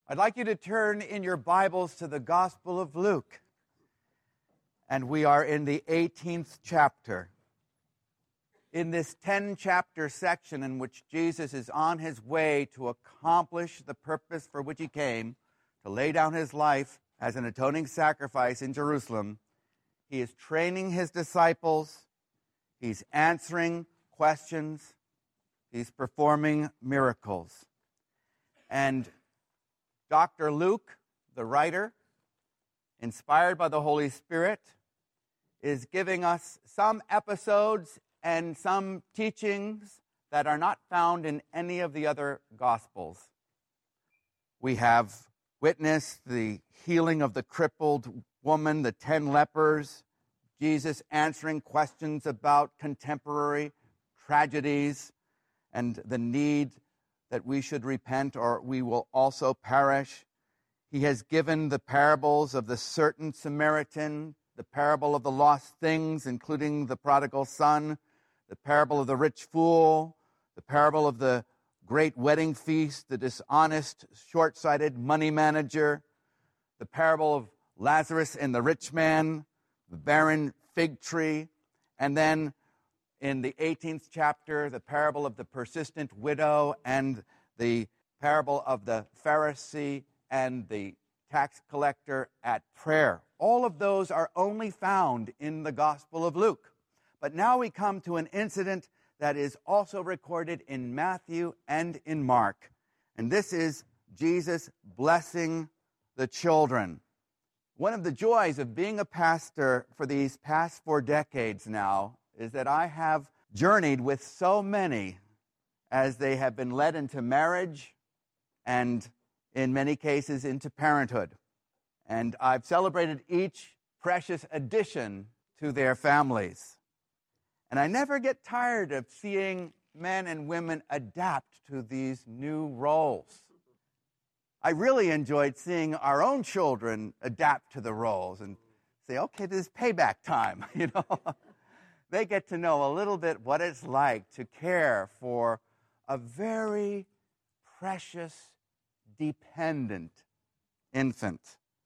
I'd like you to turn in your Bibles to the Gospel of Luke. And we are in the 18th chapter. In this 10-chapter section in which Jesus is on his way to accomplish the purpose for which he came, to lay down his life as an atoning sacrifice in Jerusalem, he is training his disciples, he's answering questions, he's performing miracles. And Dr. Luke, the writer, inspired by the Holy Spirit, is giving us some episodes and some teachings that are not found in any of the other Gospels. We have witnessed the healing of the crippled woman, the 10 lepers, Jesus answering questions about contemporary tragedies and the need that we should repent or we will also perish. He has given the parables of the certain Samaritan, the parable of the lost things, including the prodigal son, the parable of the rich fool, the parable of the great wedding feast, the dishonest, short-sighted money manager, the parable of Lazarus and the rich man, the barren fig tree, and then in the 18th chapter, the parable of the persistent widow and the parable of the Pharisee and the tax collector at prayer. All of those are only found in the Gospel of Luke. But now we come to an incident that is also recorded in Matthew and in Mark. And this is Jesus blessing the children. One of the joys of being a pastor for these past 4 decades now is that I have journeyed with so many as they have been led into marriage and in many cases into parenthood. And I've celebrated each precious addition to their families. And I never get tired of seeing men and women adapt to these new roles. I really enjoyed seeing our own children adapt to the roles and say, okay, this is payback time, They get to know a little bit what it's like to care for a very precious, dependent infant.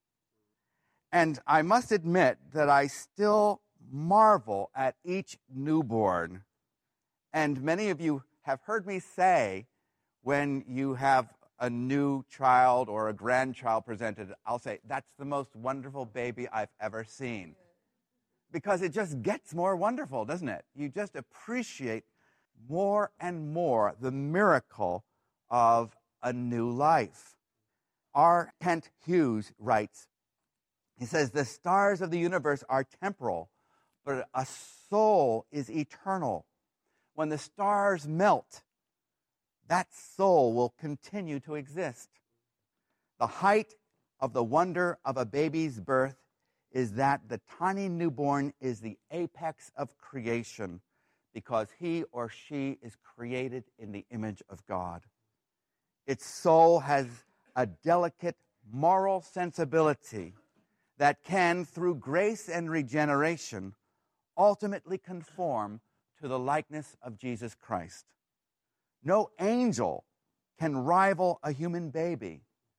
And I must admit that I still marvel at each newborn. And many of you have heard me say, when you have a new child or a grandchild presented, I'll say, that's the most wonderful baby I've ever seen. Because it just gets more wonderful, doesn't it? You just appreciate more and more the miracle of a new life. R. Kent Hughes writes, he says, the stars of the universe are temporal, but a soul is eternal. When the stars melt, that soul will continue to exist. The height of the wonder of a baby's birth is that the tiny newborn is the apex of creation because he or she is created in the image of God. Its soul has a delicate moral sensibility that can, through grace and regeneration, ultimately conform to the likeness of Jesus Christ. No angel can rival a human baby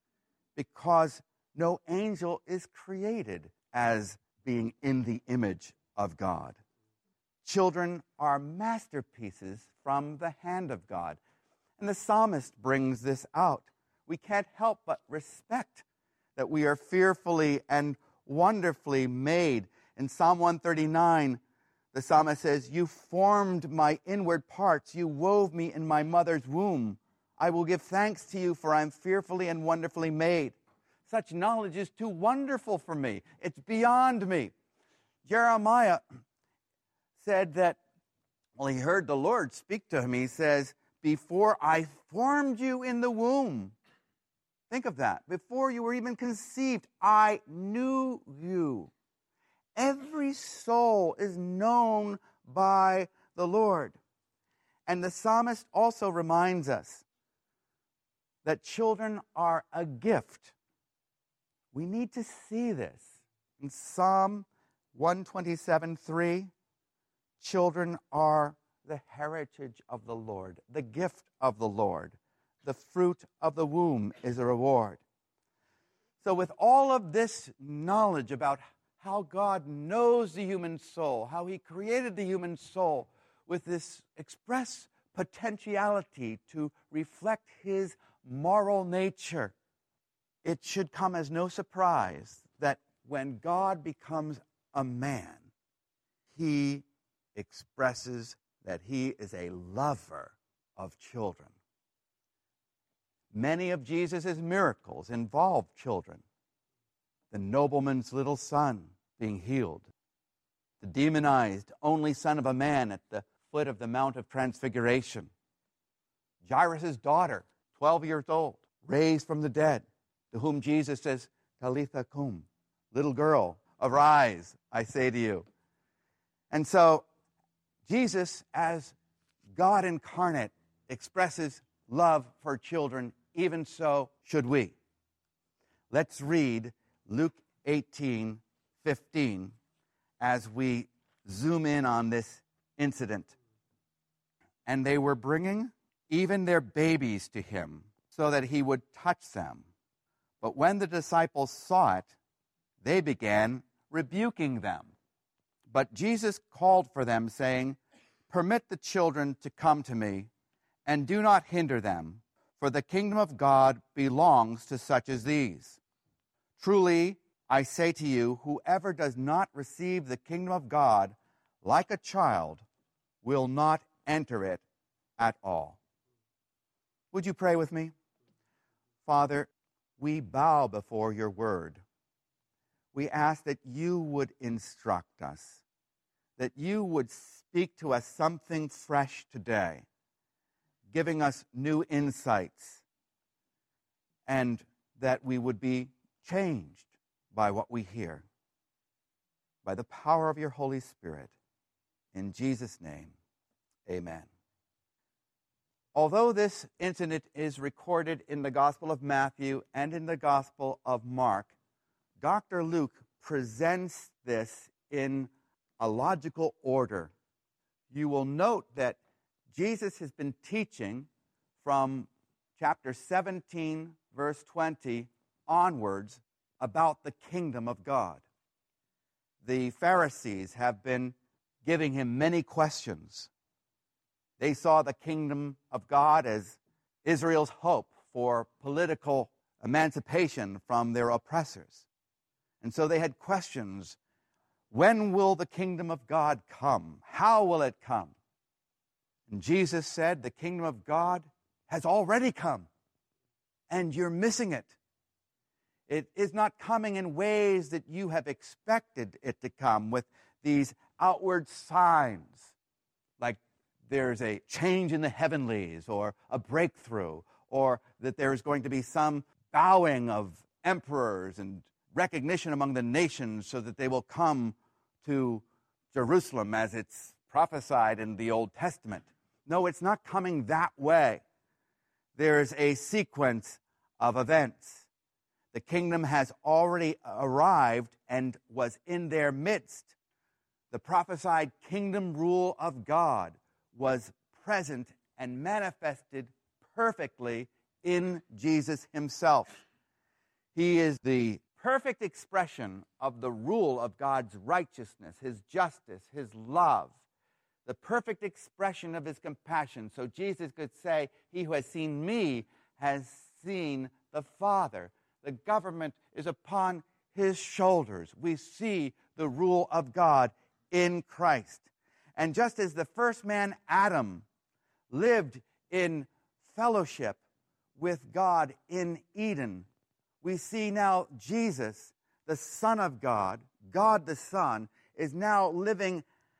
because no angel is created as being in the image of God. Children are masterpieces from the hand of God. And the psalmist brings this out. We can't help but respect that we are fearfully and wonderfully made. In Psalm 139, the psalmist says, you formed my inward parts. You wove me in my mother's womb. I will give thanks to you, for I am fearfully and wonderfully made. Such knowledge is too wonderful for me. It's beyond me. Jeremiah said that, he heard the Lord speak to him. He says, before I formed you in the womb, think of that. Before you were even conceived, I knew you. Every soul is known by the Lord. And the psalmist also reminds us that children are a gift. We need to see this. In Psalm 127:3, children are the heritage of the Lord, the gift of the Lord. The fruit of the womb is a reward. So with all of this knowledge about how God knows the human soul, how he created the human soul with this express potentiality to reflect his moral nature, it should come as no surprise that when God becomes a man, he expresses that he is a lover of children. Many of Jesus' miracles involve children. The nobleman's little son being healed, the demonized only son of a man at the foot of the Mount of Transfiguration, Jairus' daughter, 12 years old, raised from the dead, to whom Jesus says, Talitha cum, little girl, arise, I say to you. And so Jesus, as God incarnate, expresses love for children. Even so should we. Let's read Luke 18:15 as we zoom in on this incident. And they were bringing even their babies to him so that he would touch them. But when the disciples saw it, they began rebuking them. But Jesus called for them, saying, Permit the children to come to me, and do not hinder them, for the kingdom of God belongs to such as these. Truly, I say to you, whoever does not receive the kingdom of God like a child will not enter it at all. Would you pray with me? Father, we bow before your word. We ask that you would instruct us, that you would speak to us something fresh today, giving us new insights, and that we would be changed by what we hear. By the power of your Holy Spirit, in Jesus' name, amen. Although this incident is recorded in the Gospel of Matthew and in the Gospel of Mark, Dr. Luke presents this in a logical order. You will note that Jesus has been teaching from chapter 17, verse 20 onwards about the kingdom of God. The Pharisees have been giving him many questions. They saw the kingdom of God as Israel's hope for political emancipation from their oppressors. And so they had questions. When will the kingdom of God come? How will it come? And Jesus said, the kingdom of God has already come, and you're missing it. It is not coming in ways that you have expected it to come, with these outward signs, like there's a change in the heavenlies, or a breakthrough, or that there's going to be some bowing of emperors and recognition among the nations so that they will come to Jerusalem as it's prophesied in the Old Testament. No, it's not coming that way. There's a sequence of events. The kingdom has already arrived and was in their midst. The prophesied kingdom rule of God was present and manifested perfectly in Jesus himself. He is the perfect expression of the rule of God's righteousness, his justice, his love, the perfect expression of his compassion. So Jesus could say, he who has seen me has seen the Father. The government is upon his shoulders. We see the rule of God in Christ. And just as the first man, Adam, lived in fellowship with God in Eden, we see now Jesus, the Son of God, God the Son, is now living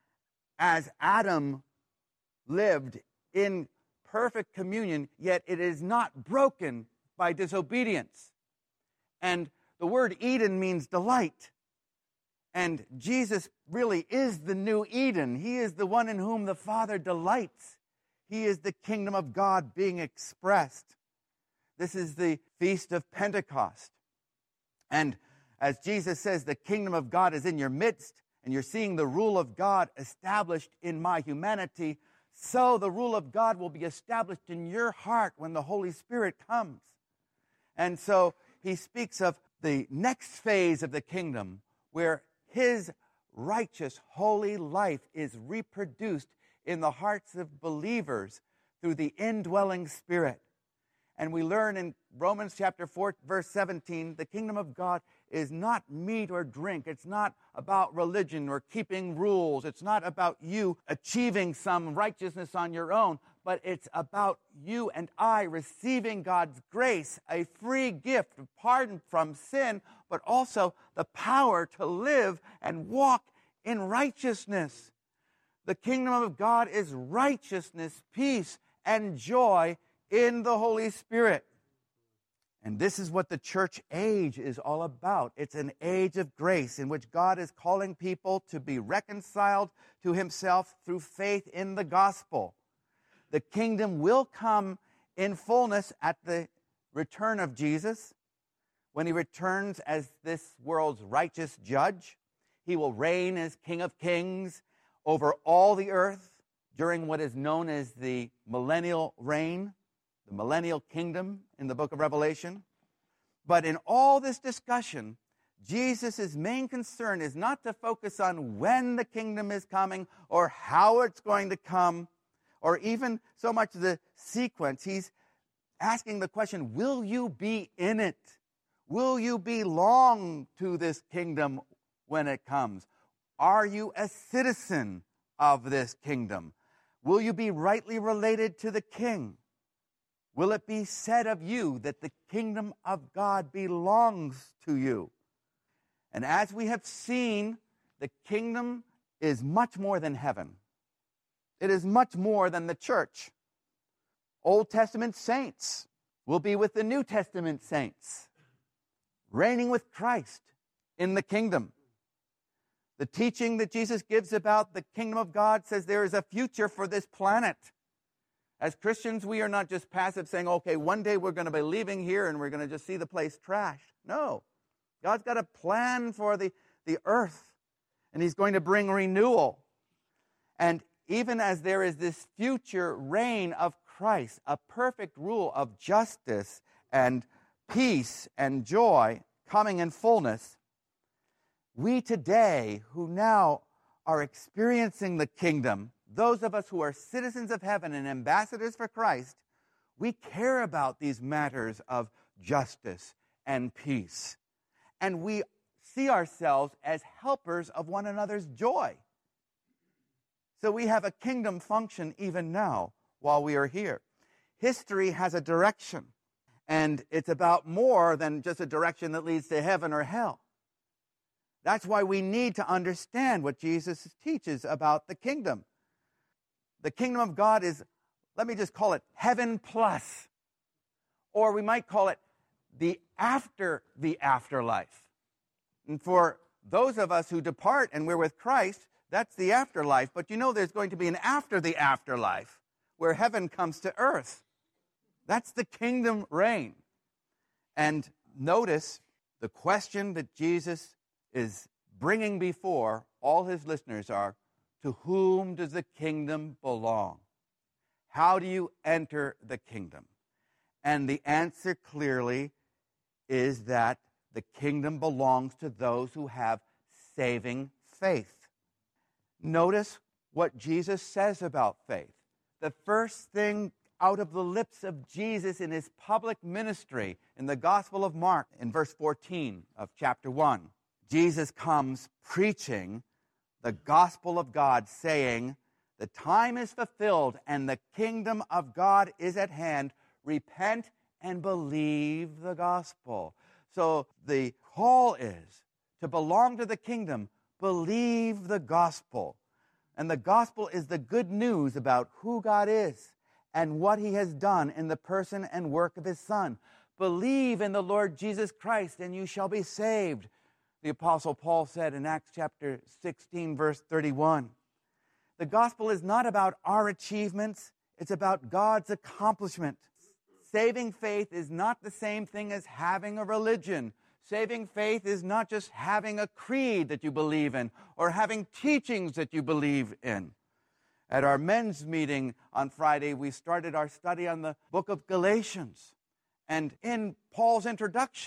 as Adam lived in perfect communion, yet it is not broken by disobedience. And the word Eden means delight. And Jesus really is the new Eden. He is the one in whom the Father delights. He is the kingdom of God being expressed. This is the Feast of Pentecost. And as Jesus says, the kingdom of God is in your midst, and you're seeing the rule of God established in my humanity, so the rule of God will be established in your heart when the Holy Spirit comes. And so he speaks of the next phase of the kingdom where his righteous, holy life is reproduced in the hearts of believers through the indwelling Spirit. And we learn in Romans chapter 4, verse 17, the kingdom of God is not meat or drink. It's not about religion or keeping rules. It's not about you achieving some righteousness on your own, but it's about you and I receiving God's grace, a free gift of pardon from sin, but also the power to live and walk in righteousness. The kingdom of God is righteousness, peace, and joy in the Holy Spirit. And this is what the church age is all about. It's an age of grace in which God is calling people to be reconciled to himself through faith in the gospel. The kingdom will come in fullness at the return of Jesus. When he returns as this world's righteous judge, he will reign as King of Kings over all the earth during what is known as the millennial reign, the millennial kingdom in the book of Revelation. But in all this discussion, Jesus' main concern is not to focus on when the kingdom is coming or how it's going to come, or even so much the sequence. He's asking the question, will you be in it? Will you belong to this kingdom when it comes? Are you a citizen of this kingdom? Will you be rightly related to the king? Will it be said of you that the kingdom of God belongs to you? And as we have seen, the kingdom is much more than heaven. It is much more than the church. Old Testament saints will be with the New Testament saints, reigning with Christ in the kingdom. The teaching that Jesus gives about the kingdom of God says there is a future for this planet. As Christians, we are not just passive saying, okay, one day we're going to be leaving here and we're going to just see the place trashed. No. God's got a plan for the earth, and he's going to bring renewal. And even as there is this future reign of Christ, a perfect rule of justice and peace and joy coming in fullness, we today who now are experiencing the kingdom, those of us who are citizens of heaven and ambassadors for Christ, we care about these matters of justice and peace. And we see ourselves as helpers of one another's joy. So we have a kingdom function even now while we are here. History has a direction, and it's about more than just a direction that leads to heaven or hell. That's why we need to understand what Jesus teaches about the kingdom. The kingdom of God is, let me just call it heaven plus, or we might call it the afterlife. And for those of us who depart and we're with Christ, that's the afterlife. But you know there's going to be an after the afterlife where heaven comes to earth. That's the kingdom reign. And notice the question that Jesus is bringing before all his listeners are, to whom does the kingdom belong? How do you enter the kingdom? And the answer clearly is that the kingdom belongs to those who have saving faith. Notice what Jesus says about faith. The first thing out of the lips of Jesus in his public ministry in the Gospel of Mark, in verse 14 of chapter 1, Jesus comes preaching the gospel of God, saying, the time is fulfilled and the kingdom of God is at hand. Repent and believe the gospel. So the call is to belong to the kingdom, believe the gospel. And the gospel is the good news about who God is and what he has done in the person and work of his Son. Believe in the Lord Jesus Christ and you shall be saved. The Apostle Paul said in Acts chapter 16, verse 31. The gospel is not about our achievements, it's about God's accomplishment. Saving faith is not the same thing as having a religion. Saving faith is not just having a creed that you believe in or having teachings that you believe in. At our men's meeting on Friday, we started our study on the book of Galatians. And in Paul's introduction,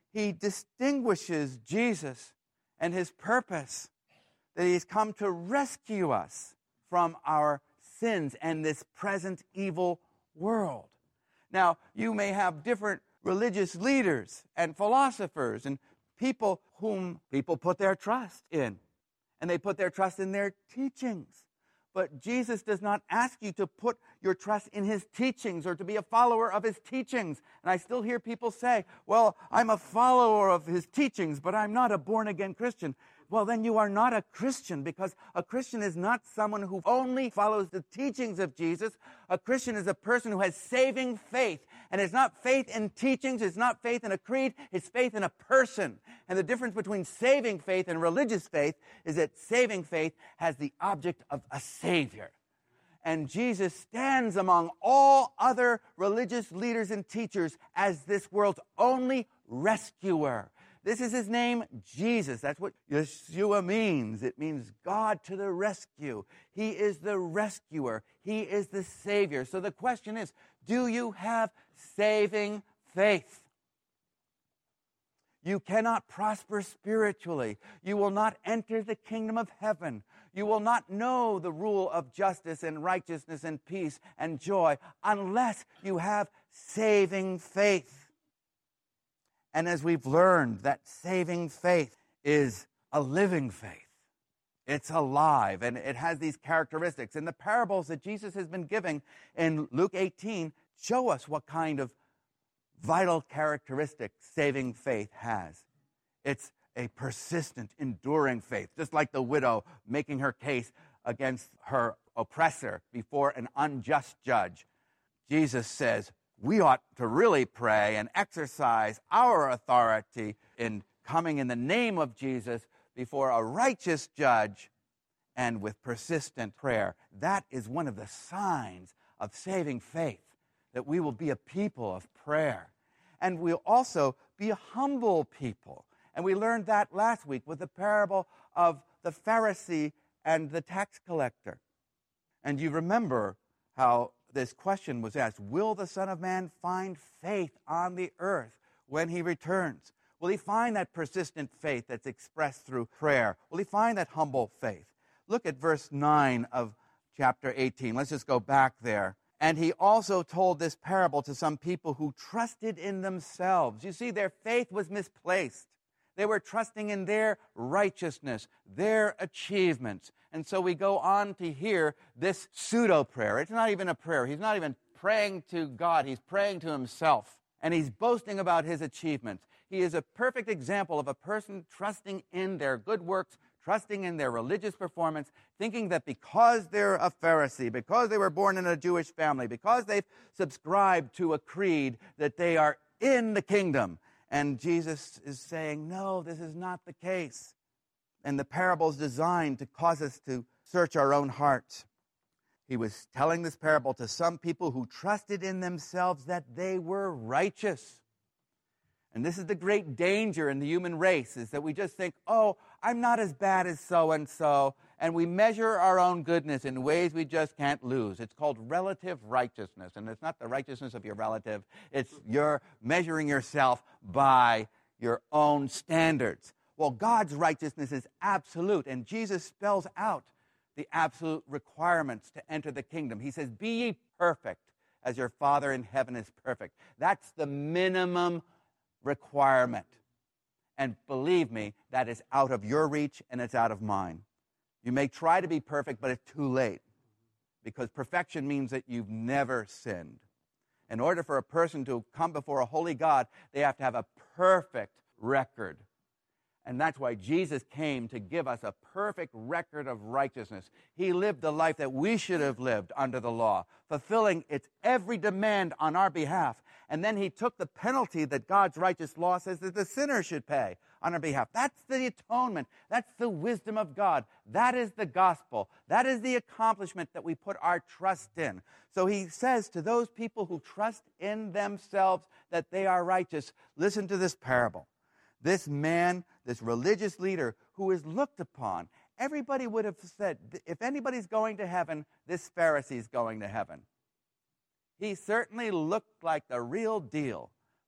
he distinguishes Jesus and his purpose, that he's come to rescue us from our sins and this present evil world. Now, you may have different religious leaders and philosophers and people whom people put their trust in, and they put their trust in their teachings. But Jesus does not ask you to put your trust in his teachings or to be a follower of his teachings. And I still hear people say, well, I'm a follower of his teachings, but I'm not a born-again Christian. Well, then you are not a Christian, because a Christian is not someone who only follows the teachings of Jesus. A Christian is a person who has saving faith. And it's not faith in teachings, it's not faith in a creed, it's faith in a person. And the difference between saving faith and religious faith is that saving faith has the object of a Savior. And Jesus stands among all other religious leaders and teachers as this world's only rescuer. This is his name, Jesus. That's what Yeshua means. It means God to the rescue. He is the rescuer. He is the Savior. So the question is, do you have saving faith? You cannot prosper spiritually. You will not enter the kingdom of heaven. You will not know the rule of justice and righteousness and peace and joy unless you have saving faith. And as we've learned, that saving faith is a living faith. It's alive, and it has these characteristics. And the parables that Jesus has been giving in Luke 18 show us what kind of vital characteristic saving faith has. It's a persistent, enduring faith, just like the widow making her case against her oppressor before an unjust judge. Jesus says, we ought to really pray and exercise our authority in coming in the name of Jesus before a righteous judge and with persistent prayer. That is one of the signs of saving faith, that we will be a people of prayer. And we'll also be a humble people. And we learned that last week with the parable of the Pharisee and the tax collector. And you remember how this question was asked, will the Son of Man find faith on the earth when he returns? Will he find that persistent faith that's expressed through prayer? Will he find that humble faith? Look at verse 9 of chapter 18. Let's just go back there. And he also told this parable to some people who trusted in themselves. You see, their faith was misplaced. They were trusting in their righteousness, their achievements. And so we go on to hear this pseudo-prayer. It's not even a prayer. He's not even praying to God. He's praying to himself. And he's boasting about his achievements. He is a perfect example of a person trusting in their good works, trusting in their religious performance, thinking that because they're a Pharisee, because they were born in a Jewish family, because they've subscribed to a creed, that they are in the kingdom. And Jesus is saying, no, this is not the case. And the parable is designed to cause us to search our own hearts. He was telling this parable to some people who trusted in themselves that they were righteous. And this is the great danger in the human race, is that we just think, oh, I'm not as bad as so-and-so, and we measure our own goodness in ways we just can't lose. It's called relative righteousness, and it's not the righteousness of your relative. It's you're measuring yourself by your own standards. Well, God's righteousness is absolute, and Jesus spells out the absolute requirements to enter the kingdom. He says, be ye perfect as your Father in heaven is perfect. That's the minimum requirement. And believe me, that is out of your reach and it's out of mine. You may try to be perfect, but it's too late, because perfection means that you've never sinned. In order for a person to come before a holy God, they have to have a perfect record. And that's why Jesus came, to give us a perfect record of righteousness. He lived the life that we should have lived under the law, fulfilling its every demand on our behalf. And then he took the penalty that God's righteous law says that the sinner should pay on our behalf. That's the atonement. That's the wisdom of God. That is the gospel. That is the accomplishment that we put our trust in. So he says to those people who trust in themselves that they are righteous, listen to this parable. This man, this religious leader who is looked upon, everybody would have said, if anybody's going to heaven, this Pharisee's going to heaven. He certainly looked like the real deal,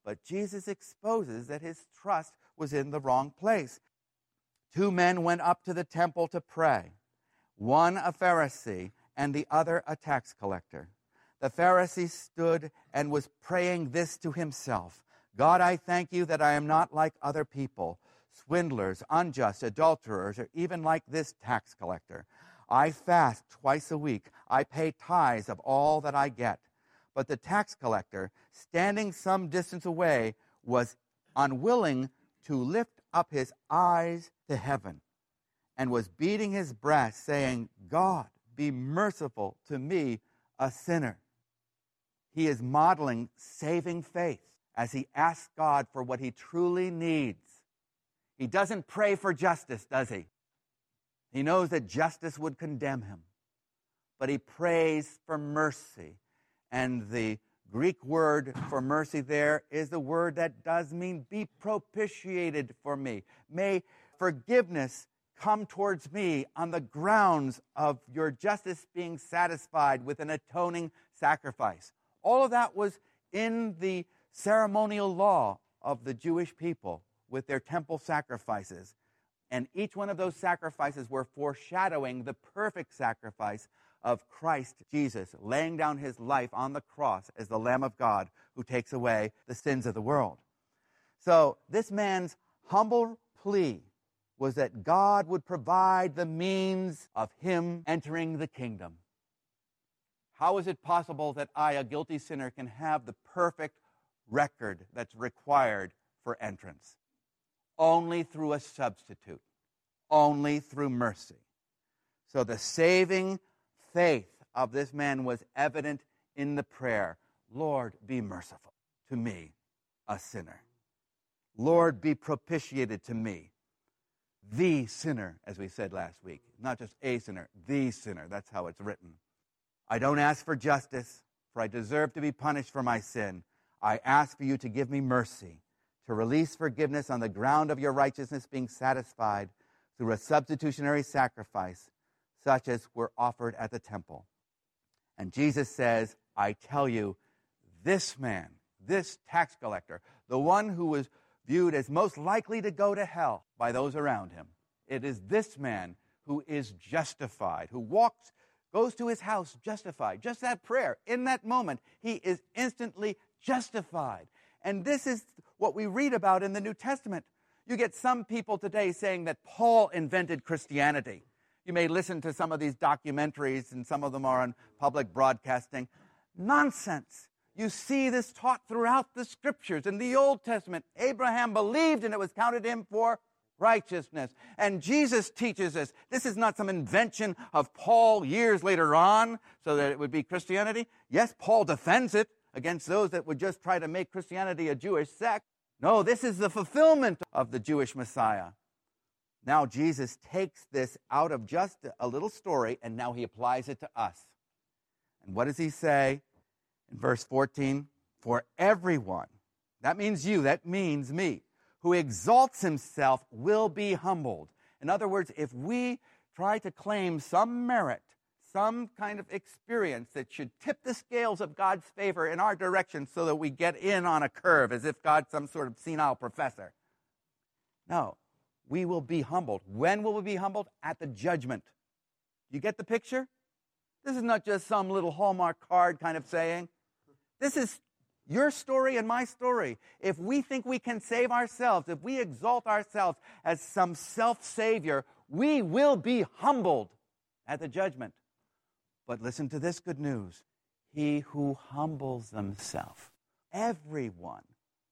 But Jesus exposes that his trust was in the wrong place. 2 men went up to the temple to pray, one a Pharisee and the other a tax collector. The Pharisee stood and was praying this to himself: God, I thank you that I am not like other people, swindlers, unjust, adulterers, or even like this tax collector. I fast twice a week. I pay tithes of all that I get. But the tax collector, standing some distance away, was unwilling to lift up his eyes to heaven, and was beating his breast, saying, God, be merciful to me, a sinner. He is modeling saving faith as he asks God for what he truly needs. He doesn't pray for justice, does he? He knows that justice would condemn him. But he prays for mercy. And the Greek word for mercy there is the word that does mean be propitiated for me. May forgiveness come towards me on the grounds of your justice being satisfied with an atoning sacrifice. All of that was in the ceremonial law of the Jewish people with their temple sacrifices. And each one of those sacrifices were foreshadowing the perfect sacrifice of Christ Jesus, laying down his life on the cross as the Lamb of God who takes away the sins of the world. So this man's humble plea was that God would provide the means of him entering the kingdom. How is it possible that I, a guilty sinner, can have the perfect record that's required for entrance? Only through a substitute, only through mercy. So the saving faith of this man was evident in the prayer, Lord, be merciful to me, a sinner. Lord, be propitiated to me, the sinner, as we said last week. Not just a sinner, the sinner. That's how it's written. I don't ask for justice, for I deserve to be punished for my sin. I ask for you to give me mercy, to release forgiveness on the ground of your righteousness being satisfied through a substitutionary sacrifice, such as were offered at the temple. And Jesus says, I tell you, this man, this tax collector, the one who was viewed as most likely to go to hell by those around him, it is this man who is justified, who goes to his house justified. Just that prayer, in that moment, he is instantly justified. And this is what we read about in the New Testament. You get some people today saying that Paul invented Christianity. You may listen to some of these documentaries, and some of them are on public broadcasting. Nonsense. You see this taught throughout the Scriptures. In the Old Testament, Abraham believed and it was counted him for righteousness. And Jesus teaches us this is not some invention of Paul years later on so that it would be Christianity. Yes, Paul defends it against those that would just try to make Christianity a Jewish sect. No, this is the fulfillment of the Jewish Messiah. Now Jesus takes this out of just a little story, and now he applies it to us. And what does he say in verse 14? For everyone, that means you, that means me, who exalts himself will be humbled. In other words, if we try to claim some merit, some kind of experience that should tip the scales of God's favor in our direction so that we get in on a curve as if God's some sort of senile professor. No, we will be humbled. When will we be humbled? At the judgment. You get the picture? This is not just some little Hallmark card kind of saying. This is your story and my story. If we think we can save ourselves, if we exalt ourselves as some self-savior, we will be humbled at the judgment. But listen to this good news. He who humbles himself, everyone,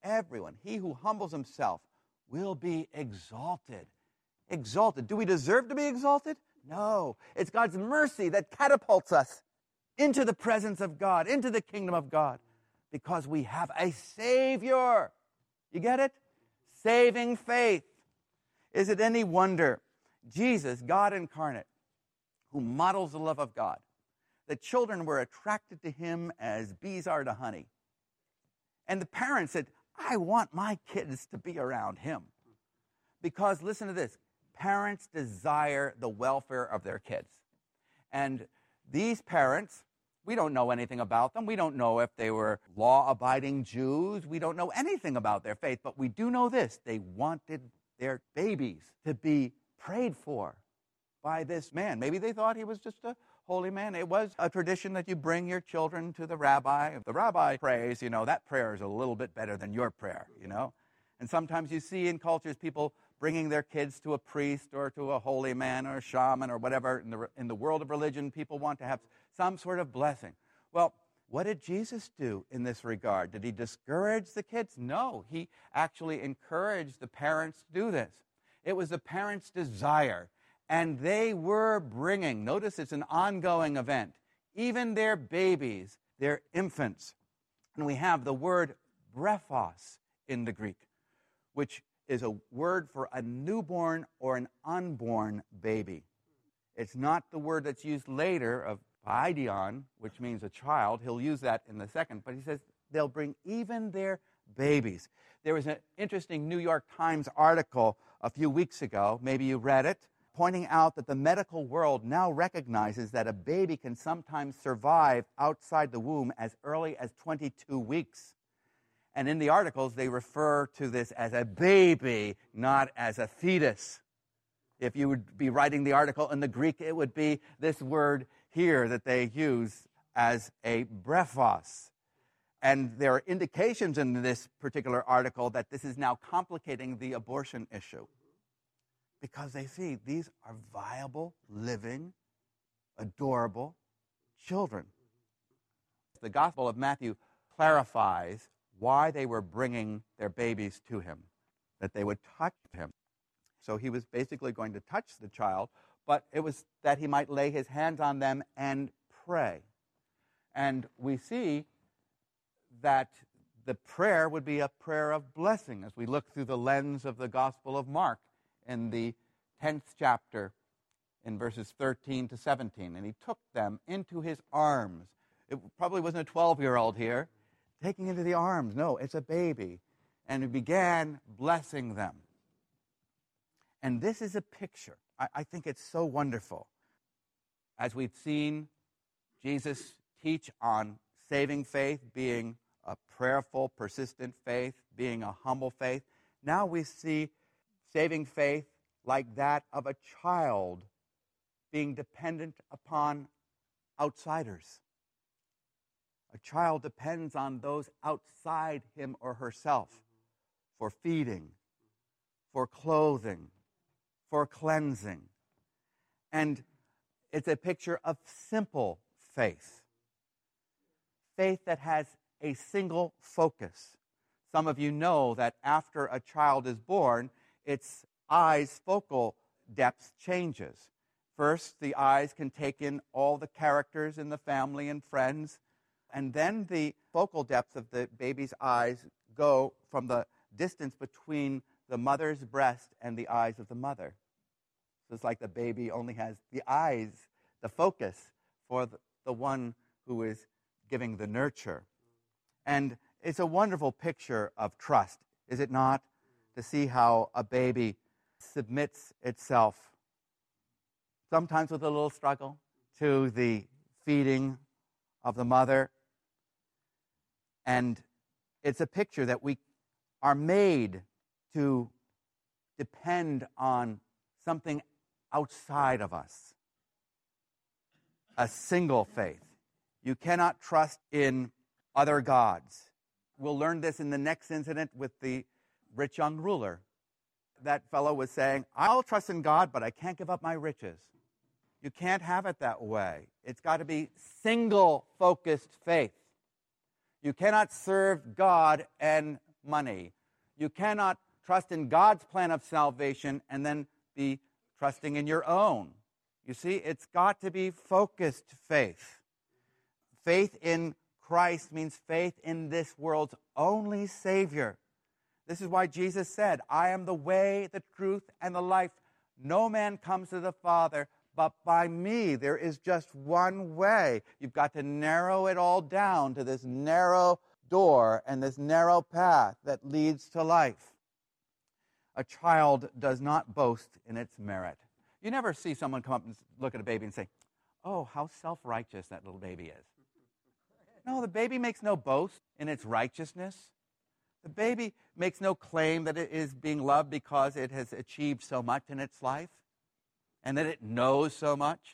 he who humbles himself will be exalted. Exalted. Do we deserve to be exalted? No. It's God's mercy that catapults us into the presence of God, into the kingdom of God, because we have a Savior. You get it? Saving faith. Is it any wonder Jesus, God incarnate, who models the love of God, the children were attracted to him as bees are to honey. And the parents said, I want my kids to be around him. Because, listen to this, parents desire the welfare of their kids. And these parents, We don't know anything about them. We don't know if they were law-abiding Jews. We don't know anything about their faith, but we do know this. They wanted their babies to be prayed for by this man. Maybe they thought he was just a holy man. It was a tradition that you bring your children to the rabbi. If the rabbi prays, that prayer is a little bit better than your prayer, And sometimes you see in cultures people bringing their kids to a priest or to a holy man or a shaman or whatever. In the world of religion, people want to have some sort of blessing. Well, what did Jesus do in this regard? Did he discourage the kids? No, he actually encouraged the parents to do this. It was the parents' desire, and they were bringing, notice it's an ongoing event, even their babies, their infants. And we have the word brephos in the Greek, which is a word for a newborn or an unborn baby. It's not the word that's used later of paidion, which means a child. He'll use that in a second, but he says they'll bring even their babies. There was an interesting New York Times article a few weeks ago, maybe you read it, pointing out that the medical world now recognizes that a baby can sometimes survive outside the womb as early as 22 weeks. And in the articles, they refer to this as a baby, not as a fetus. If you would be writing the article in the Greek, it would be this word here that they use as a brephos. And there are indications in this particular article that this is now complicating the abortion issue, because they see these are viable, living, adorable children. The Gospel of Matthew clarifies why they were bringing their babies to him, that they would touch him. So he was basically going to touch the child, but it was that he might lay his hands on them and pray. And we see that the prayer would be a prayer of blessing as we look through the lens of the Gospel of Mark in the 10th chapter in verses 13 to 17. And he took them into his arms. It probably wasn't a 12-year-old here taking into the arms. No, it's a baby. And he began blessing them. And this is a picture. I think it's so wonderful. As we've seen Jesus teach on saving faith being a prayerful, persistent faith, being a humble faith, now we see saving faith like that of a child being dependent upon outsiders. A child depends on those outside him or herself for feeding, for clothing, for cleansing. And it's a picture of simple faith. Faith that has a single focus. Some of you know that after a child is born, its eye's focal depth changes. First, the eyes can take in all the characters in the family and friends, and then the focal depth of the baby's eyes go from the distance between the mother's breast and the eyes of the mother. So it's like the baby only has the eyes, the focus for the one who is giving the nurture. And it's a wonderful picture of trust, is it not? To see how a baby submits itself, sometimes with a little struggle, to the feeding of the mother. And it's a picture that we are made to depend on something outside of us. A single faith. You cannot trust in other gods. We'll learn this in the next incident with the rich young ruler. That fellow was saying, I'll trust in God, but I can't give up my riches. You can't have it that way. It's got to be single-focused faith. You cannot serve God and money. You cannot trust in God's plan of salvation and then be trusting in your own. You see, it's got to be focused faith. Faith in Christ means faith in this world's only Savior. This is why Jesus said, I am the way, the truth, and the life. No man comes to the Father but by me. There is just one way. You've got to narrow it all down to this narrow door and this narrow path that leads to life. A child does not boast in its merit. You never see someone come up and look at a baby and say, oh, how self-righteous that little baby is. No, the baby makes no boast in its righteousness. The baby makes no claim that it is being loved because it has achieved so much in its life and that it knows so much.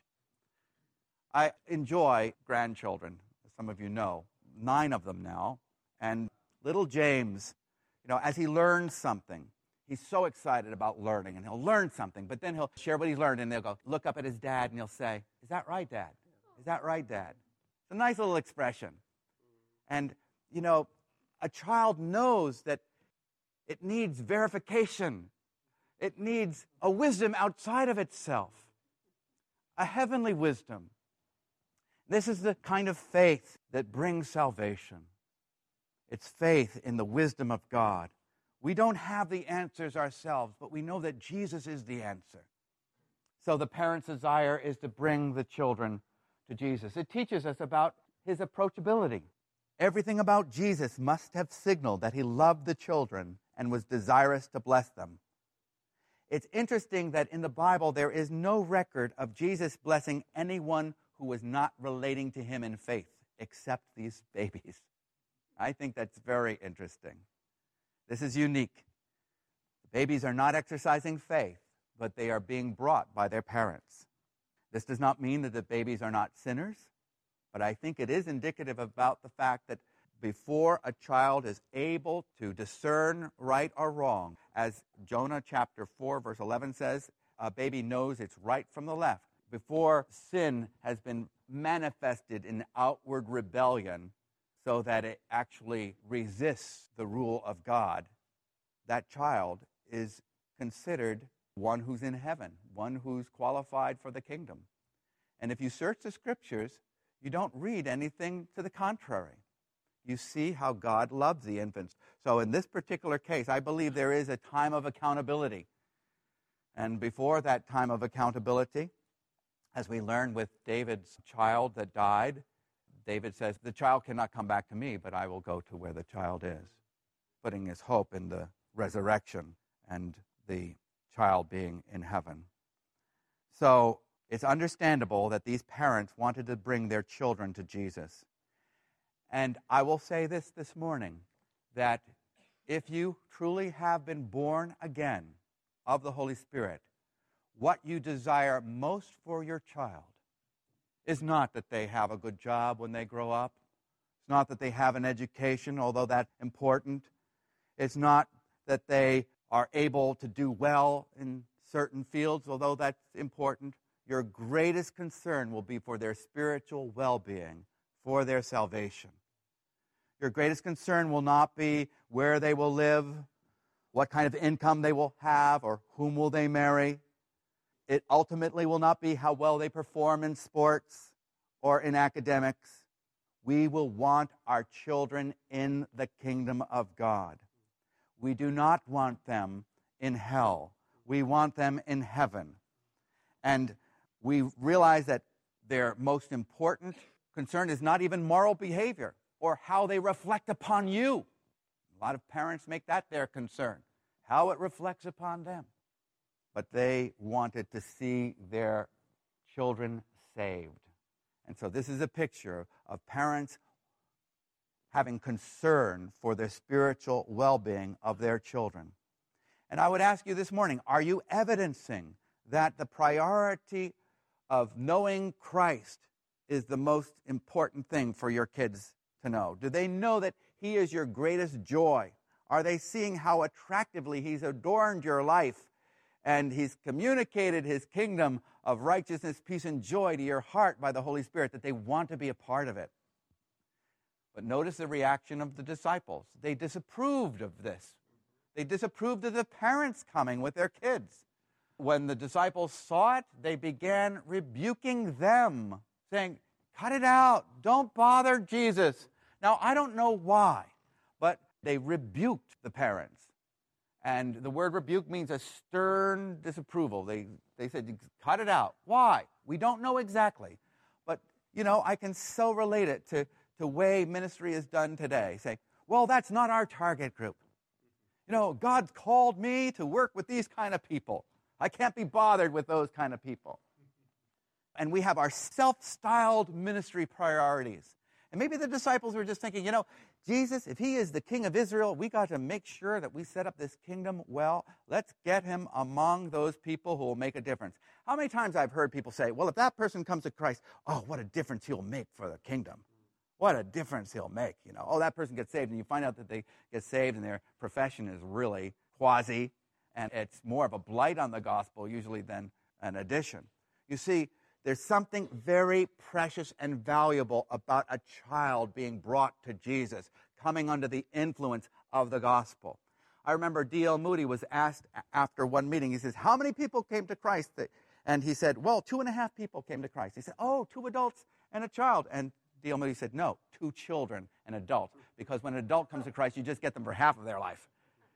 I enjoy grandchildren, as some of you know, 9 of them now. And little James, as he learns something, he's so excited about learning, and he'll learn something, but then he'll share what he learned, and they'll go look up at his dad, and he'll say, "Is that right, Dad? Is that right, Dad?" It's a nice little expression. And, a child knows that it needs verification. It needs a wisdom outside of itself, a heavenly wisdom. This is the kind of faith that brings salvation. It's faith in the wisdom of God. We don't have the answers ourselves, but we know that Jesus is the answer. So the parent's desire is to bring the children to Jesus. It teaches us about his approachability. Everything about Jesus must have signaled that he loved the children and was desirous to bless them. It's interesting that in the Bible there is no record of Jesus blessing anyone who was not relating to him in faith, except these babies. I think that's very interesting. This is unique. The babies are not exercising faith, but they are being brought by their parents. This does not mean that the babies are not sinners, but I think it is indicative about the fact that before a child is able to discern right or wrong, as Jonah chapter 4, verse 11 says, a baby knows its right from the left. Before sin has been manifested in outward rebellion so that it actually resists the rule of God, that child is considered one who's in heaven, one who's qualified for the kingdom. And if you search the scriptures, you don't read anything to the contrary. You see how God loves the infants. So in this particular case, I believe there is a time of accountability. And before that time of accountability, as we learned with David's child that died, David says, "The child cannot come back to me, but I will go to where the child is," putting his hope in the resurrection and the child being in heaven. So it's understandable that these parents wanted to bring their children to Jesus. And I will say this morning, that if you truly have been born again of the Holy Spirit, what you desire most for your child is not that they have a good job when they grow up. It's not that they have an education, although that's important. It's not that they are able to do well in certain fields, although that's important. Your greatest concern will be for their spiritual well-being, for their salvation. Your greatest concern will not be where they will live, what kind of income they will have, or whom will they marry. It ultimately will not be how well they perform in sports or in academics. We will want our children in the kingdom of God. We do not want them in hell. We want them in heaven. And we realize that their most important concern is not even moral behavior or how they reflect upon you. A lot of parents make that their concern, how it reflects upon them. But they wanted to see their children saved. And so this is a picture of parents having concern for the spiritual well-being of their children. And I would ask you this morning, are you evidencing that the priority of knowing Christ is the most important thing for your kids to know? Do they know that he is your greatest joy? Are they seeing how attractively he's adorned your life and he's communicated his kingdom of righteousness, peace, and joy to your heart by the Holy Spirit, that they want to be a part of it? But notice the reaction of the disciples. They disapproved of this. They disapproved of the parents coming with their kids. When the disciples saw it, they began rebuking them, saying, "Cut it out. Don't bother Jesus." Now, I don't know why, but they rebuked the parents. And the word rebuke means a stern disapproval. They said, "Cut it out." Why? We don't know exactly. But, I can so relate it to the way ministry is done today. Say, "Well, that's not our target group. God's called me to work with these kind of people. I can't be bothered with those kind of people." And we have our self-styled ministry priorities. And maybe the disciples were just thinking, Jesus, if he is the king of Israel, we got to make sure that we set up this kingdom well. Let's get him among those people who will make a difference. How many times I've heard people say, well, if that person comes to Christ, oh, what a difference he'll make for the kingdom. What a difference he'll make. Oh, that person gets saved, and you find out that they get saved and their profession is really quasi, and it's more of a blight on the gospel usually than an addition. You see, there's something very precious and valuable about a child being brought to Jesus, coming under the influence of the gospel. I remember D.L. Moody was asked after one meeting, he says, how many people came to Christ? And he said, well, 2.5 people came to Christ. He said, oh, 2 adults and a child. And D.L. Moody said, no, 2 children and adult. Because when an adult comes to Christ, you just get them for half of their life.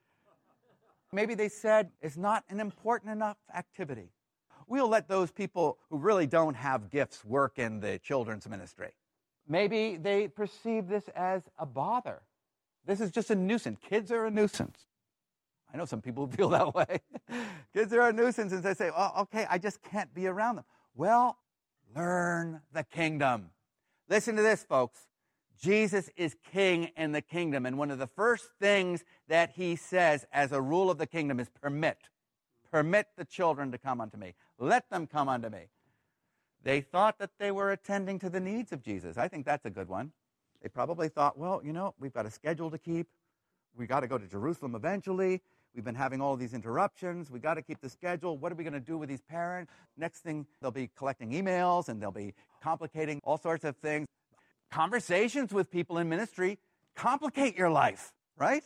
Maybe they said, it's not an important enough activity. We'll let those people who really don't have gifts work in the children's ministry. Maybe they perceive this as a bother. This is just a nuisance. Kids are a nuisance. I know some people who feel that way. Kids are a nuisance, and they say, oh, okay, I just can't be around them. Well, learn the kingdom. Listen to this, folks. Jesus is king in the kingdom, and one of the first things that he says as a rule of the kingdom is permit. Permit the children to come unto me. Let them come unto me. They thought that they were attending to the needs of Jesus. I think that's a good one. They probably thought, well, we've got a schedule to keep. We got to go to Jerusalem eventually. We've been having all these interruptions. We got to keep the schedule. What are we going to do with these parents? Next thing, they'll be collecting emails, and they'll be complicating all sorts of things. Conversations with people in ministry complicate your life, right?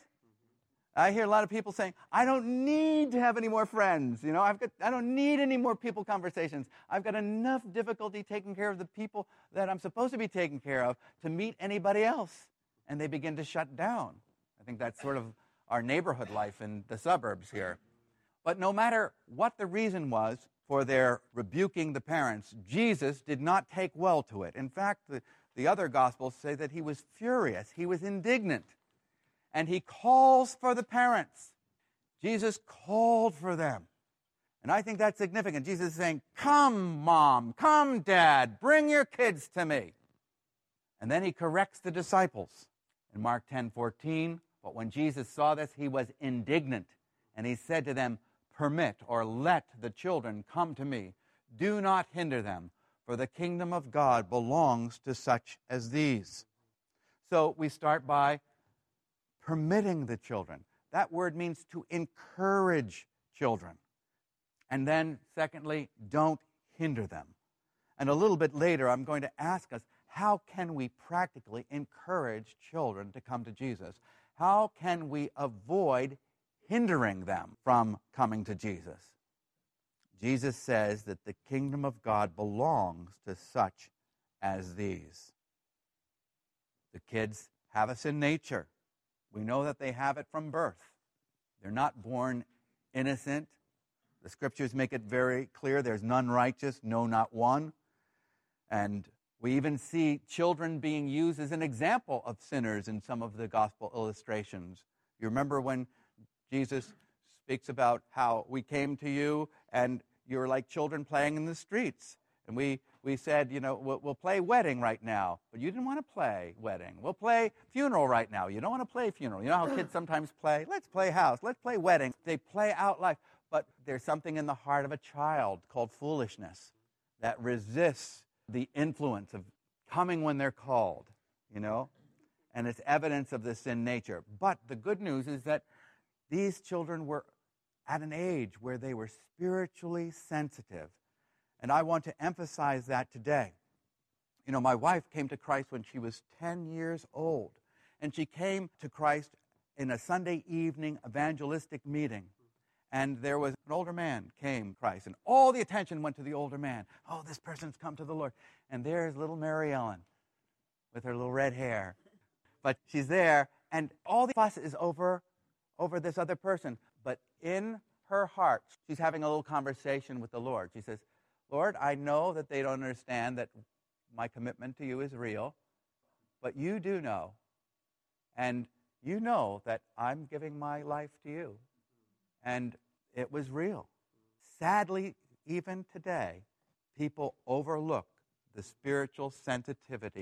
I hear a lot of people saying, I don't need to have any more friends. I don't need any more people conversations. I've got enough difficulty taking care of the people that I'm supposed to be taking care of to meet anybody else. And they begin to shut down. I think that's sort of our neighborhood life in the suburbs here. But no matter what the reason was for their rebuking the parents, Jesus did not take well to it. In fact, the other Gospels say that he was furious. He was indignant. And he calls for the parents. Jesus called for them. And I think that's significant. Jesus is saying, come, Mom, come, Dad, bring your kids to me. And then he corrects the disciples. In Mark 10:14, but when Jesus saw this, he was indignant. And he said to them, permit or let the children come to me. Do not hinder them, for the kingdom of God belongs to such as these. So we start by permitting the children. That word means to encourage children. And then, secondly, don't hinder them. And a little bit later, I'm going to ask us, how can we practically encourage children to come to Jesus? How can we avoid hindering them from coming to Jesus? Jesus says that the kingdom of God belongs to such as these. The kids have a sin nature. We know that they have it from birth. They're not born innocent. The scriptures make it very clear there's none righteous, no, not one. And we even see children being used as an example of sinners in some of the gospel illustrations. You remember when Jesus speaks about how we came to you and you're like children playing in the streets. And we said, we'll play wedding right now, but you didn't want to play wedding. We'll play funeral right now. You don't want to play funeral. You know how kids sometimes play? Let's play house. Let's play wedding. They play out life. But there's something in the heart of a child called foolishness that resists the influence of coming when they're called, and it's evidence of the sin nature. But the good news is that these children were at an age where they were spiritually sensitive. And I want to emphasize that today. My wife came to Christ when she was 10 years old. And she came to Christ in a Sunday evening evangelistic meeting. And there was an older man came to Christ. And all the attention went to the older man. Oh, this person's come to the Lord. And there's little Mary Ellen with her little red hair. But she's there, and all the fuss is over this other person. But in her heart, she's having a little conversation with the Lord. She says, Lord, I know that they don't understand that my commitment to you is real, but you do know. And you know that I'm giving my life to you. And it was real. Sadly, even today, people overlook the spiritual sensitivity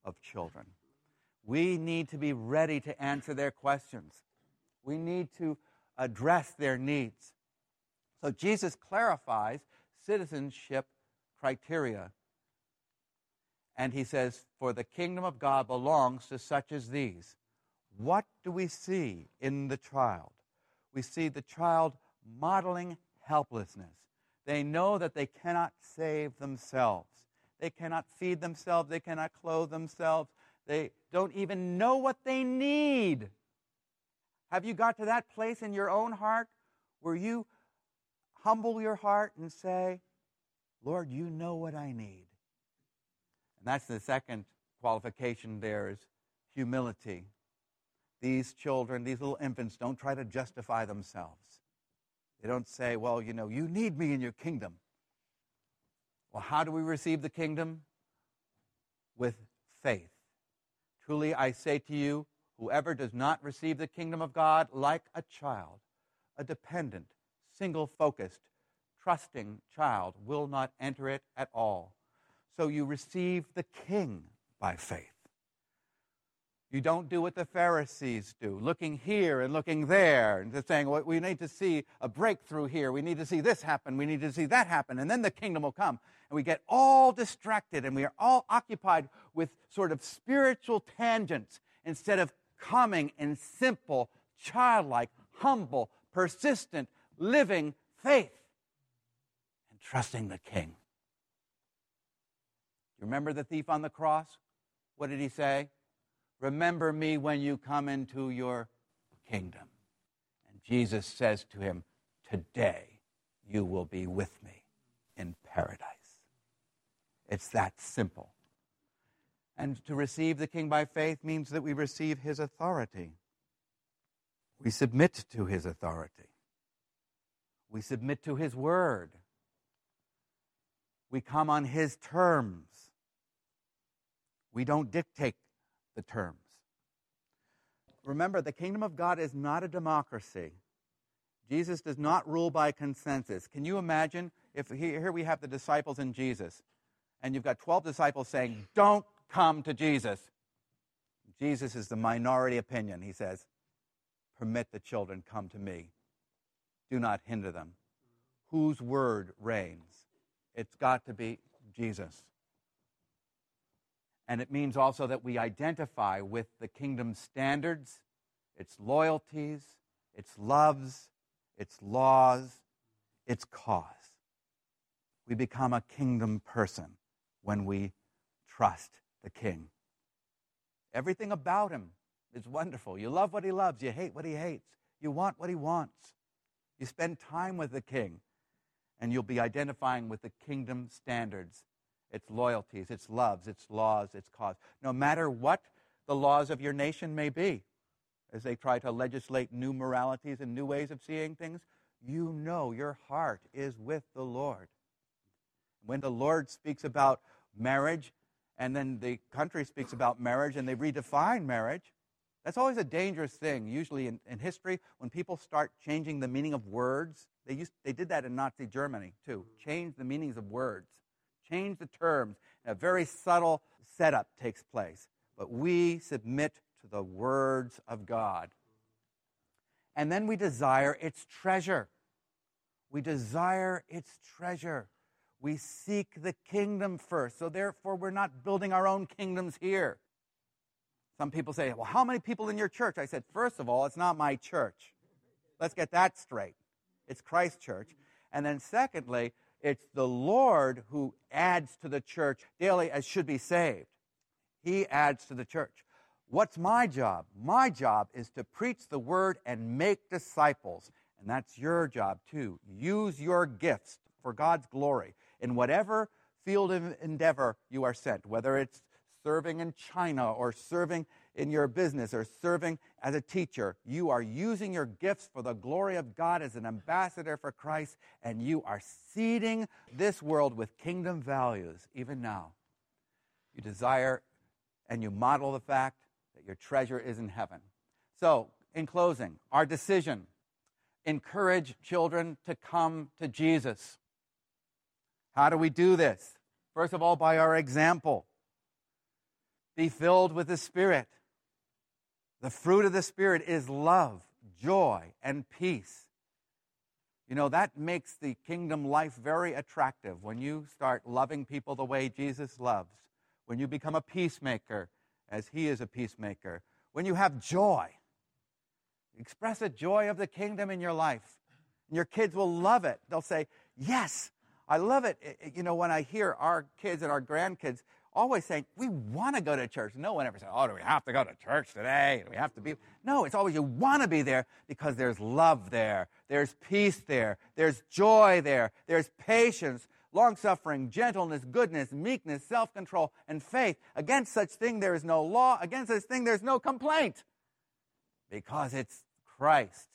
of children. We need to be ready to answer their questions. We need to address their needs. So Jesus clarifies citizenship criteria. And he says, for the kingdom of God belongs to such as these. What do we see in the child? We see the child modeling helplessness. They know that they cannot save themselves. They cannot feed themselves. They cannot clothe themselves. They don't even know what they need. Have you got to that place in your own heart where you humble your heart and say, Lord, you know what I need? And that's the second qualification there is humility. These children, these little infants, don't try to justify themselves. They don't say, well, you need me in your kingdom. Well, how do we receive the kingdom? With faith. Truly, I say to you, whoever does not receive the kingdom of God like a child, a dependent, single-focused, trusting child, will not enter it at all. So you receive the king by faith. You don't do what the Pharisees do, looking here and looking there, and just saying, well, we need to see a breakthrough here. We need to see this happen. We need to see that happen, and then the kingdom will come. And we get all distracted, and we are all occupied with sort of spiritual tangents instead of coming in simple, childlike, humble, persistent, living faith and trusting the King. You remember the thief on the cross? What did he say? Remember me when you come into your kingdom. And Jesus says to him, today you will be with me in paradise. It's that simple. And to receive the King by faith means that we receive his authority. We submit to his authority. We submit to his word. We come on his terms. We don't dictate the terms. Remember, the kingdom of God is not a democracy. Jesus does not rule by consensus. Can you imagine if here we have the disciples and Jesus, and you've got 12 disciples saying, don't come to Jesus. Jesus is the minority opinion. He says, permit the children come to me. Do not hinder them. Whose word reigns? It's got to be Jesus. And it means also that we identify with the kingdom's standards, its loyalties, its loves, its laws, its cause. We become a kingdom person when we trust the King. Everything about him is wonderful. You love what he loves. You hate what he hates. You want what he wants. You spend time with the King, and you'll be identifying with the kingdom standards, its loyalties, its loves, its laws, its cause. No matter what the laws of your nation may be, as they try to legislate new moralities and new ways of seeing things, you know your heart is with the Lord. When the Lord speaks about marriage, and then the country speaks about marriage, and they redefine marriage, that's always a dangerous thing. Usually in history, when people start changing the meaning of words, they did that in Nazi Germany too, change the meanings of words. Change the terms. A very subtle setup takes place. But we submit to the words of God. And then we desire its treasure. We desire its treasure. We seek the kingdom first. So therefore, we're not building our own kingdoms here. Some people say, well, how many people in your church? I said, first of all, it's not my church. Let's get that straight. It's Christ's church. And then secondly, it's the Lord who adds to the church daily as should be saved. He adds to the church. What's my job? My job is to preach the word and make disciples. And that's your job too. Use your gifts for God's glory in whatever field of endeavor you are sent, whether it's serving in China or serving in your business or serving as a teacher. You are using your gifts for the glory of God as an ambassador for Christ, and you are seeding this world with kingdom values even now. You desire and you model the fact that your treasure is in heaven. So, in closing, our decision: encourage children to come to Jesus. How do we do this? First of all, by our example. Be filled with the Spirit. The fruit of the Spirit is love, joy, and peace. You know, that makes the kingdom life very attractive when you start loving people the way Jesus loves, when you become a peacemaker as he is a peacemaker, when you have joy. Express the joy of the kingdom in your life. And your kids will love it. They'll say, yes, I love it. You know, when I hear our kids and our grandkids always saying, we want to go to church. No one ever said, oh, do we have to go to church today? Do we have to be? No, it's always you want to be there because there's love there. There's peace there. There's joy there. There's patience, long-suffering, gentleness, goodness, meekness, self-control, and faith. Against such thing there is no law. Against such thing there's no complaint because it's Christ.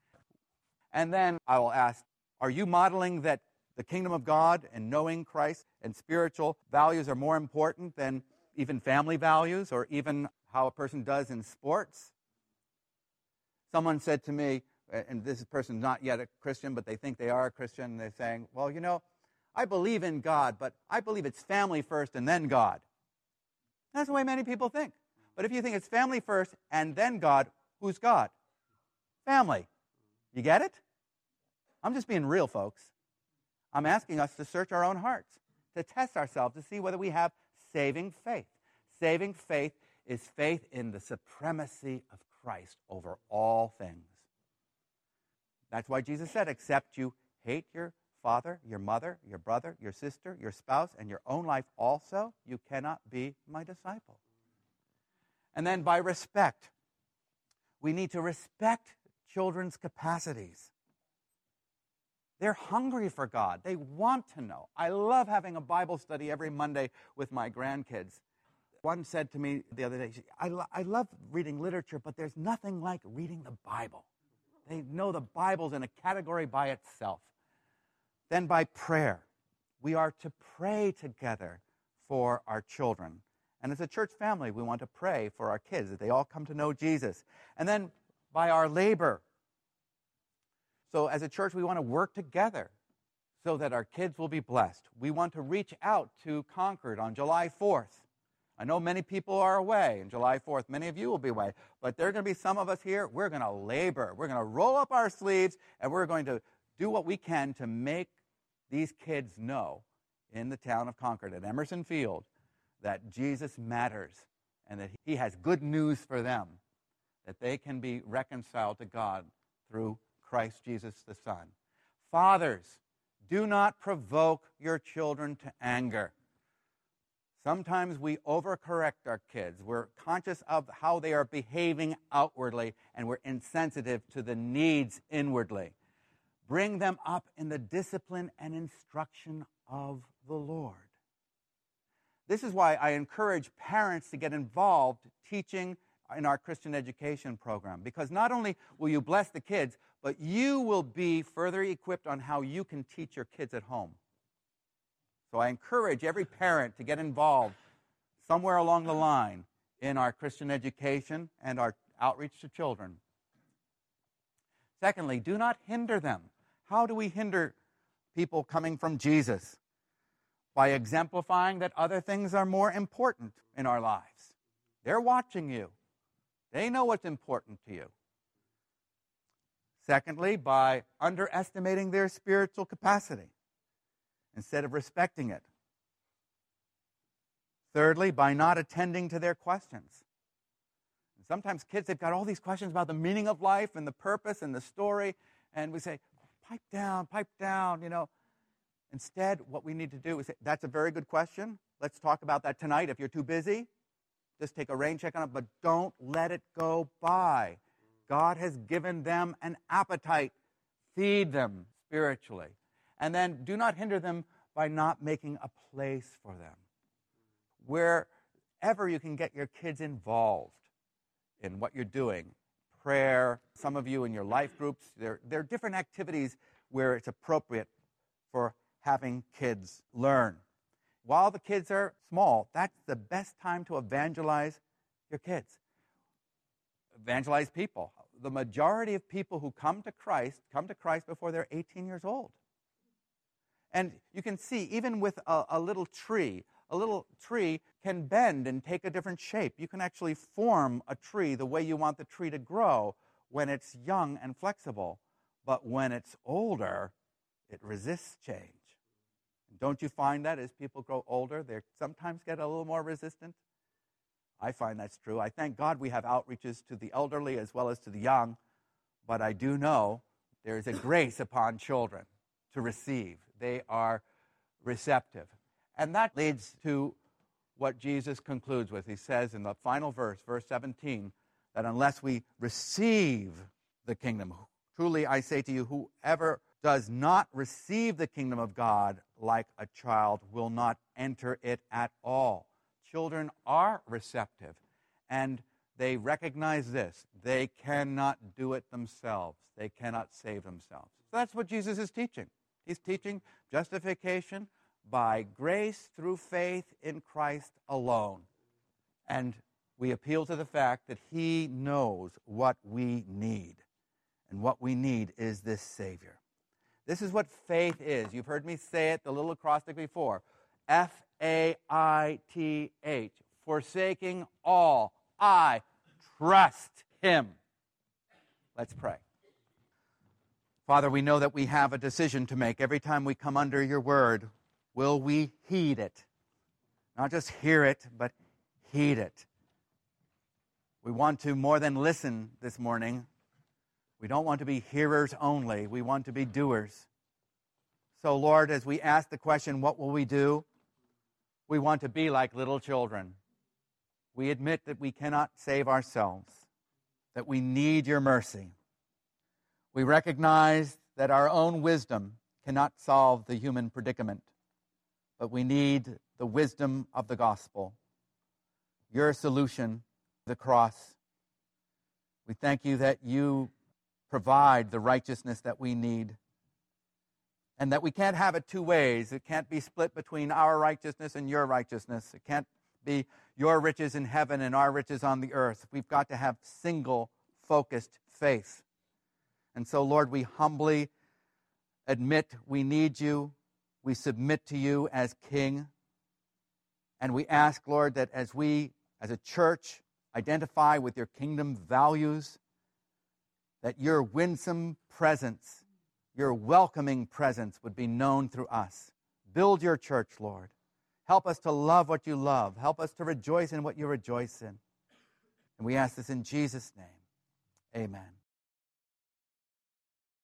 And then I will ask, are you modeling that the kingdom of God and knowing Christ and spiritual values are more important than even family values or even how a person does in sports? Someone said to me, and this person's not yet a Christian, but they think they are a Christian, and they're saying, well, you know, I believe in God, but I believe it's family first and then God. That's the way many people think. But if you think it's family first and then God, who's God? Family. You get it? I'm just being real, folks. I'm asking us to search our own hearts, to test ourselves, to see whether we have saving faith. Saving faith is faith in the supremacy of Christ over all things. That's why Jesus said, except you hate your father, your mother, your brother, your sister, your spouse, and your own life also, you cannot be my disciple. And then by respect, we need to respect children's capacities. They're hungry for God. They want to know. I love having a Bible study every Monday with my grandkids. One said to me the other day, I love reading literature, but there's nothing like reading the Bible. They know the Bible's in a category by itself. Then by prayer, we are to pray together for our children. And as a church family, we want to pray for our kids, that they all come to know Jesus. And then by our labor. So as a church, we want to work together so that our kids will be blessed. We want to reach out to Concord on July 4th. I know many people are away on July 4th. Many of you will be away. But there are going to be some of us here. We're going to labor. We're going to roll up our sleeves, and we're going to do what we can to make these kids know in the town of Concord, at Emerson Field, that Jesus matters and that he has good news for them, that they can be reconciled to God through Christ Jesus the Son. Fathers, do not provoke your children to anger. Sometimes we overcorrect our kids. We're conscious of how they are behaving outwardly, and we're insensitive to the needs inwardly. Bring them up in the discipline and instruction of the Lord. This is why I encourage parents to get involved teaching in our Christian education program, because not only will you bless the kids, but you will be further equipped on how you can teach your kids at home. So I encourage every parent to get involved somewhere along the line in our Christian education and our outreach to children. Secondly, do not hinder them. How do we hinder people coming from Jesus? By exemplifying that other things are more important in our lives. They're watching you. They know what's important to you. Secondly, by underestimating their spiritual capacity instead of respecting it. Thirdly, by not attending to their questions. And sometimes kids, they've got all these questions about the meaning of life and the purpose and the story, and we say, pipe down, you know. Instead, what we need to do is say, that's a very good question. Let's talk about that tonight. If you're too busy, just take a rain check on it, but don't let it go by. God has given them an appetite. Feed them spiritually. And then do not hinder them by not making a place for them. Wherever you can get your kids involved in what you're doing, prayer, some of you in your life groups, there are different activities where it's appropriate for having kids learn. While the kids are small, that's the best time to evangelize your kids. Evangelize people. The majority of people who come to Christ before they're 18 years old. And you can see, even with a little tree, a little tree can bend and take a different shape. You can actually form a tree the way you want the tree to grow when it's young and flexible. But when it's older, it resists change. Don't you find that as people grow older, they sometimes get a little more resistant? I find that's true. I thank God we have outreaches to the elderly as well as to the young, but I do know there is a grace upon children to receive. They are receptive. And that leads to what Jesus concludes with. He says in the final verse, verse 17, that unless we receive the kingdom, truly I say to you, whoever does not receive the kingdom of God like a child will not enter it at all. Children are receptive, and they recognize this. They cannot do it themselves. They cannot save themselves. So that's what Jesus is teaching. He's teaching justification by grace through faith in Christ alone. And we appeal to the fact that he knows what we need. And what we need is this Savior. This is what faith is. You've heard me say it, the little acrostic before. Faith. Forsaking all. I trust him. Let's pray. Father, we know that we have a decision to make every time we come under your word. Will we heed it? Not just hear it, but heed it. We want to more than listen this morning. We don't want to be hearers only. We want to be doers. So, Lord, as we ask the question, what will we do? We want to be like little children. We admit that we cannot save ourselves, that we need your mercy. We recognize that our own wisdom cannot solve the human predicament, but we need the wisdom of the gospel, your solution, the cross. We thank you that you provide the righteousness that we need, and that we can't have it two ways. It can't be split between our righteousness and your righteousness. It can't be your riches in heaven and our riches on the earth. We've got to have single-focused faith. And so, Lord, we humbly admit we need you. We submit to you as King. And we ask, Lord, that as we, as a church, identify with your kingdom values, that your winsome presence, your welcoming presence would be known through us. Build your church, Lord. Help us to love what you love. Help us to rejoice in what you rejoice in. And we ask this in Jesus' name. Amen.